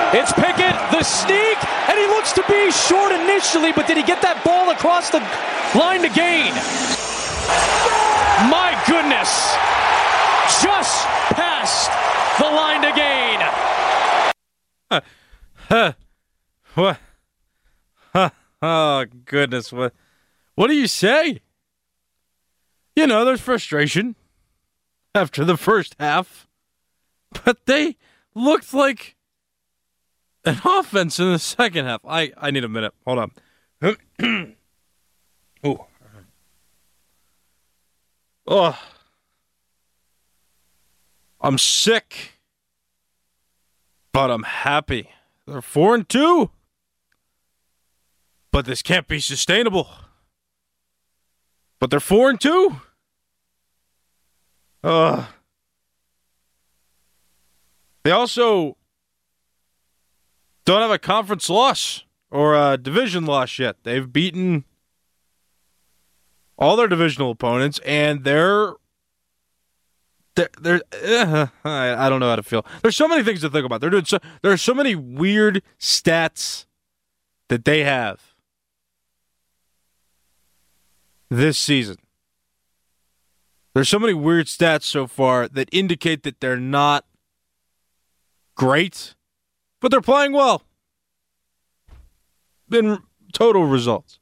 It's Pickett, the sneak, and he looks to be short initially, but did he get that ball across the line to gain? My goodness! Just past the line to gain. What? Oh, goodness. What do you say? You know, there's frustration after the first half, but they looked like an offense in the second half. I need a minute. Hold on. Oh. I'm sick, but I'm happy. They're 4-2. But this can't be sustainable. But they're 4-2. They also don't have a conference loss or a division loss yet. They've beaten all their divisional opponents, and they're I don't know how to feel. There's so many things to think about. There are so many weird stats that they have this season. There's so many weird stats so far that indicate that they're not great, but they're playing well. In total results.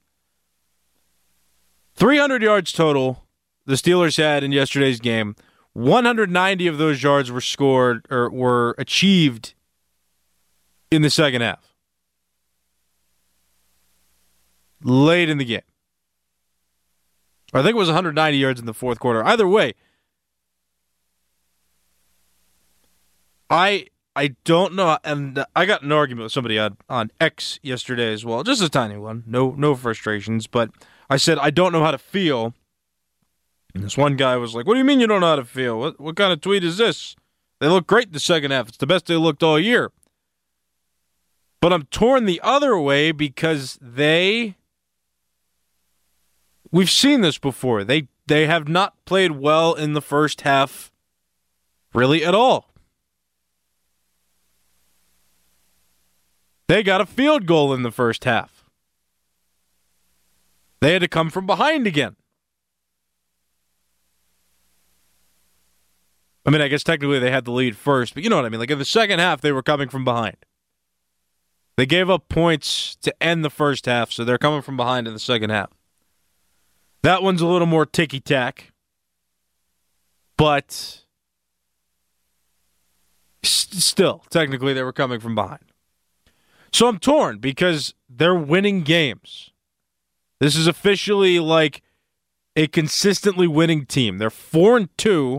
300 yards total the Steelers had in yesterday's game. 190 of those yards were scored or were achieved in the second half. Late in the game. I think it was 190 yards in the fourth quarter. Either way, I don't know, and I got an argument with somebody on X yesterday as well. Just a tiny one. No frustrations, but I said I don't know how to feel. And this one guy was like, "What do you mean you don't know how to feel? What kind of tweet is this? They look great in the second half. It's the best they looked all year." But I'm torn the other way because we've seen this before. They have not played well in the first half really at all. They got a field goal in the first half. They had to come from behind again. I mean, I guess technically they had the lead first, but you know what I mean. Like in the second half, they were coming from behind. They gave up points to end the first half, so they're coming from behind in the second half. That one's a little more ticky-tack, but still, technically they were coming from behind. So I'm torn because they're winning games. This is officially like a consistently winning team. They're 4-2.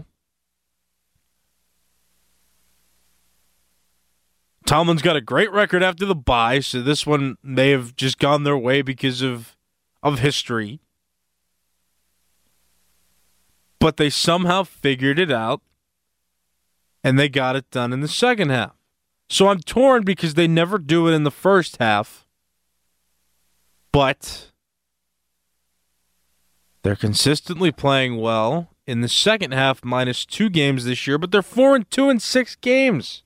Tomlin's got a great record after the bye, so this one may have just gone their way because of history. But they somehow figured it out, and they got it done in the second half. So I'm torn because they never do it in the first half, but they're consistently playing well in the second half, minus 2 games this year, but they're 4-2 in 6 games.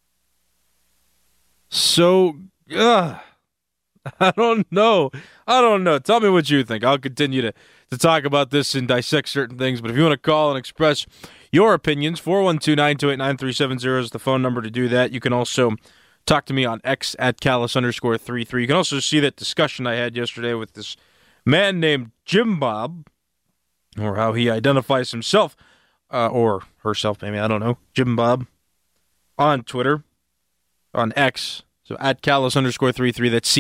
So, I don't know. Tell me what you think. I'll continue to talk about this and dissect certain things. But if you want to call and express your opinions, 412-928-9370 is the phone number to do that. You can also talk to me on X at Callis_33. You can also see that discussion I had yesterday with this man named Jim Bob, or how he identifies himself, or herself, maybe, I don't know, Jim Bob, on Twitter. On X, so at Callis_33, that's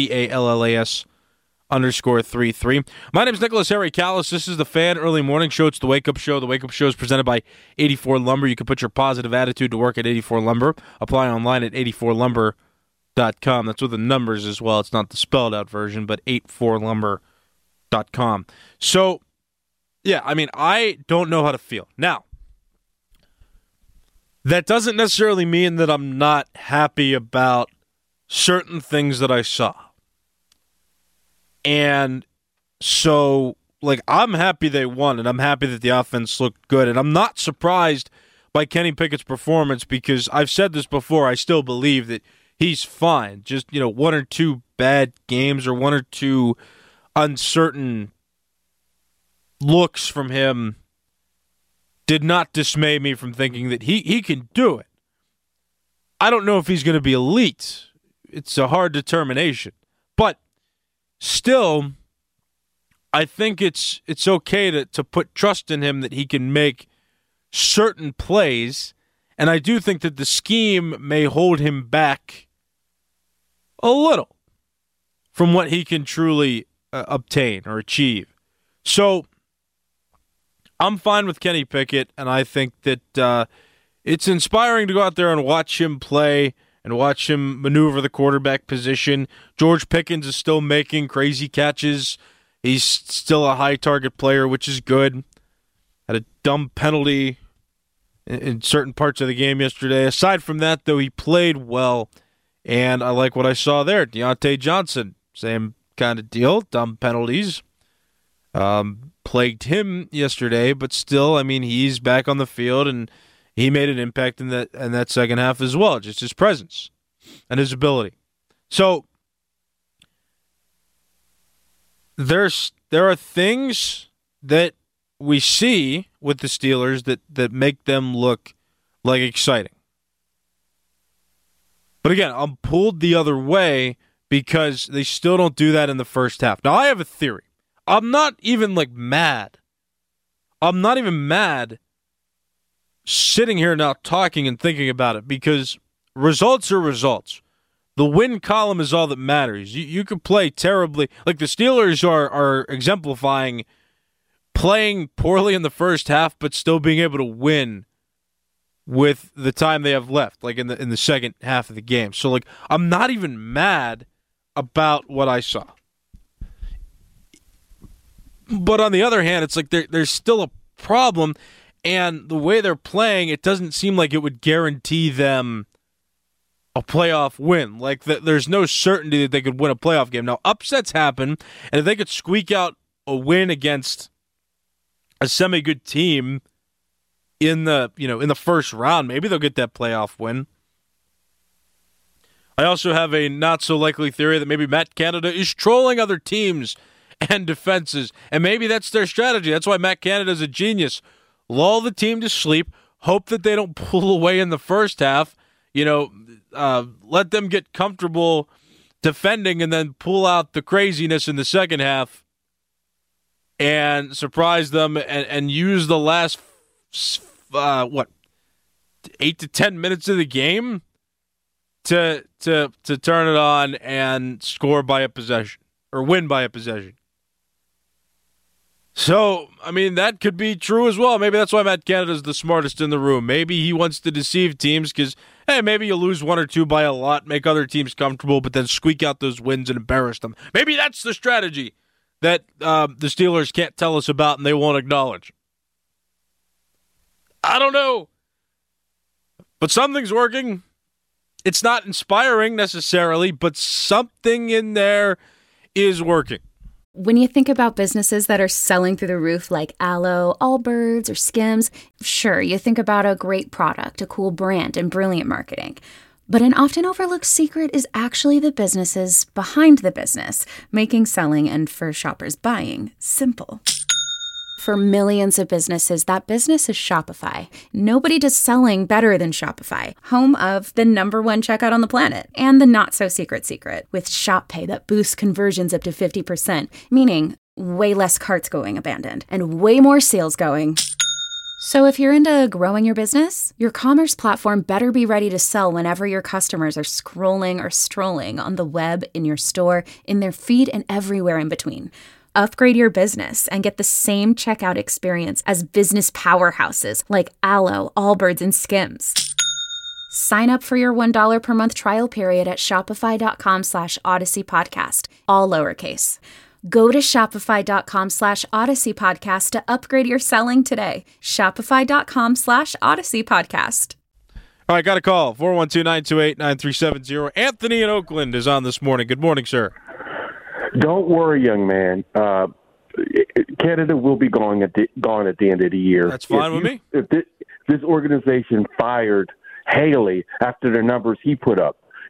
CALLAS_33. My name is Nicholas Harry Callis. This is the Fan Early Morning Show. It's the Wake Up Show. The Wake Up Show is presented by 84 Lumber. You can put your positive attitude to work at 84 Lumber. Apply online at 84lumber.com. That's with the numbers as well. It's not the spelled out version, but 84lumber.com. So, yeah, I mean, I don't know how to feel. Now, that doesn't necessarily mean that I'm not happy about certain things that I saw. And so, like, I'm happy they won, and I'm happy that the offense looked good. And I'm not surprised by Kenny Pickett's performance because I've said this before. I still believe that he's fine. Just, one or two bad games or one or two uncertain looks from him did not dismay me from thinking that he can do it. I don't know if he's going to be elite. It's a hard determination. But still, I think it's okay to put trust in him that he can make certain plays, and I do think that the scheme may hold him back a little from what he can truly obtain or achieve. So I'm fine with Kenny Pickett, and I think that it's inspiring to go out there and watch him play and watch him maneuver the quarterback position. George Pickens is still making crazy catches. He's still a high target player, which is good. Had a dumb penalty in certain parts of the game yesterday. Aside from that, though, he played well, and I like what I saw there. Deontay Johnson, same kind of deal. Dumb penalties plagued him yesterday, but still, he's back on the field, and he made an impact in that second half as well, just his presence and his ability. So there are things that we see with the Steelers that make them look like exciting. But again, I'm pulled the other way because they still don't do that in the first half. Now, I have a theory. I'm not even mad. I'm not even mad sitting here now talking and thinking about it because results are results. The win column is all that matters. You can play terribly. Like the Steelers are exemplifying playing poorly in the first half but still being able to win with the time they have left, like in the second half of the game. So I'm not even mad about what I saw. But on the other hand, it's there's still a problem, and the way they're playing, it doesn't seem like it would guarantee them a playoff win. There's no certainty that they could win a playoff game. Now, upsets happen, and if they could squeak out a win against a semi-good team in the first round, maybe they'll get that playoff win. I also have a not-so-likely theory that maybe Matt Canada is trolling other teams and defenses, and maybe that's their strategy. That's why Matt Canada is a genius. Lull the team to sleep, hope that they don't pull away in the first half, let them get comfortable defending and then pull out the craziness in the second half and surprise them and use the last 8 to 10 minutes of the game to turn it on and score by a possession or win by a possession. So, that could be true as well. Maybe that's why Matt Canada is the smartest in the room. Maybe he wants to deceive teams because, hey, maybe you lose one or two by a lot, make other teams comfortable, but then squeak out those wins and embarrass them. Maybe that's the strategy that the Steelers can't tell us about and they won't acknowledge. I don't know. But something's working. It's not inspiring necessarily, but something in there is working. When you think about businesses that are selling through the roof like Aloe, Allbirds, or Skims, sure, you think about a great product, a cool brand, and brilliant marketing. But an often overlooked secret is actually the businesses behind the business, making selling and, for shoppers, buying simple. For millions of businesses, that business is Shopify. Nobody does selling better than Shopify, home of the #1 checkout on the planet, and the not-so-secret secret, with Shop Pay that boosts conversions up to 50%, meaning way less carts going abandoned, and way more sales going. So if you're into growing your business, your commerce platform better be ready to sell whenever your customers are scrolling or strolling on the web, in your store, in their feed, and everywhere in between. Upgrade your business and get the same checkout experience as business powerhouses like Aloe, Allbirds, and Skims. Sign up for your $1 per month trial period at shopify.com/Odyssey Podcast, all lowercase. Go to shopify.com/Odyssey Podcast to upgrade your selling today. Shopify.com/Odyssey Podcast. All right, got a call. 412-928-9370. Anthony in Oakland is on this morning. Good morning, sir. Don't worry, young man. Canada will be gone at the end of the year. That's fine with me. If this organization fired Haley after the numbers he put up,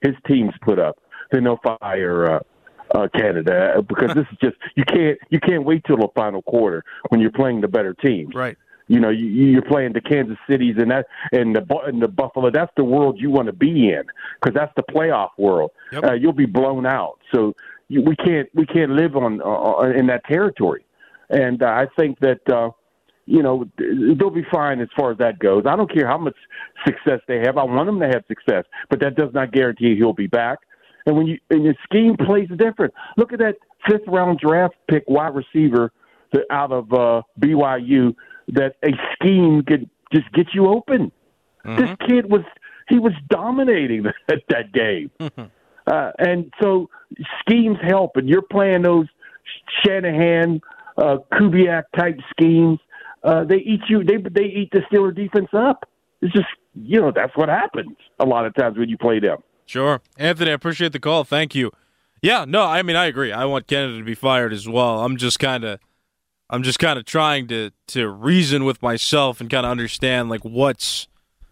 his teams put up, then they'll fire Canada, because this is just you can't wait till the final quarter when you're playing the better teams. Right. You know, you're playing the Kansas Cities and the Buffalo. That's the world you want to be in, because that's the playoff world. Yep. You'll be blown out. So we can't live on in that territory. And I think that they'll be fine as far as that goes. I don't care how much success they have. I want them to have success, but that does not guarantee he'll be back. And your scheme plays different. Look at that 5th round draft pick wide receiver out of BYU. That a scheme could just get you open. Mm-hmm. This kid was dominating that game. Mm-hmm. And so schemes help, and you're playing those Shanahan, Kubiak type schemes. They eat you. They eat the Steeler defense up. It's just, that's what happens a lot of times when you play them. Sure. Anthony, I appreciate the call. Thank you. Yeah, no, I mean, I agree. I want Canada to be fired as well. I'm just kind of trying to reason with myself and kind of understand like what's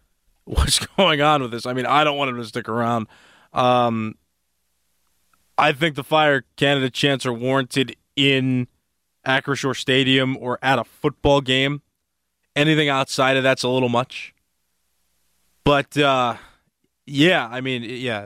going on with this. I mean, I don't want him to stick around. I think the fire Canada chants are warranted in Acrisure Stadium or at a football game. Anything outside of that's a little much. But yeah, I mean, yeah,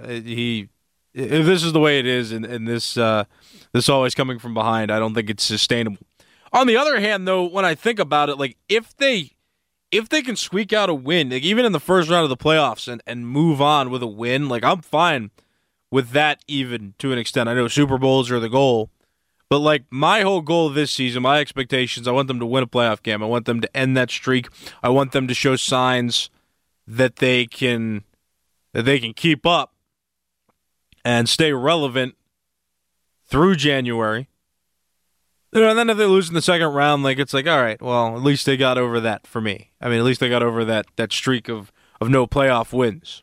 if this is the way it is, and this always coming from behind, I don't think it's sustainable. On the other hand, though, when I think about it, like if they can squeak out a win, like even in the first round of the playoffs and move on with a win, like I'm fine with that even to an extent. I know Super Bowls are the goal, but like my whole goal this season, my expectations, I want them to win a playoff game. I want them to end that streak. I want them to show signs that they can keep up and stay relevant through January. And then if they lose in the second round, like it's like, all right, well, at least they got over that for me. I mean, at least they got over that streak of no playoff wins.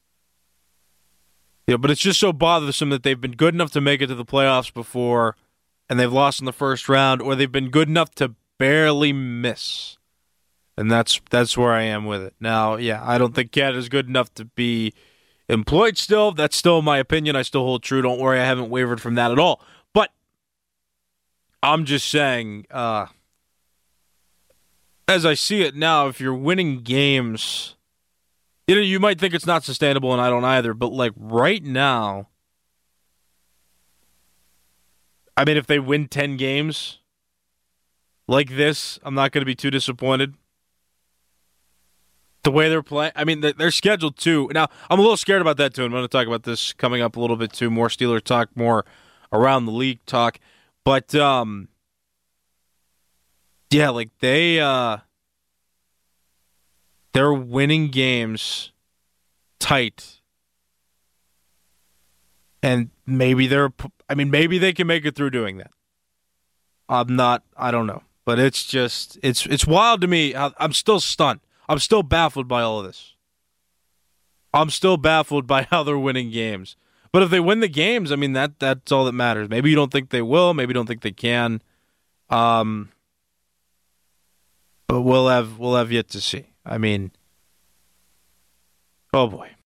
But it's just so bothersome that they've been good enough to make it to the playoffs before, and they've lost in the first round, or they've been good enough to barely miss. And that's where I am with it. Now, yeah, I don't think Canada's good enough to be employed still. That's still my opinion. I still hold true. Don't worry, I haven't wavered from that at all. But I'm just saying, as I see it now, if you're winning games, you might think it's not sustainable, and I don't either, but like right now, I mean, if they win 10 games like this, I'm not going to be too disappointed. The way they're playing, I mean, they're scheduled to. Now, I'm a little scared about that, too, and I'm going to talk about this coming up a little bit, too. More Steeler talk, more around the league talk. But, yeah, like they're winning games tight. And maybe maybe they can make it through doing that. I don't know. But it's just, it's wild to me. I'm still stunned. I'm still baffled by all of this. I'm still baffled by how they're winning games. But if they win the games, I mean, that's all that matters. Maybe you don't think they will. Maybe you don't think they can. But we'll have yet to see. I mean, oh boy.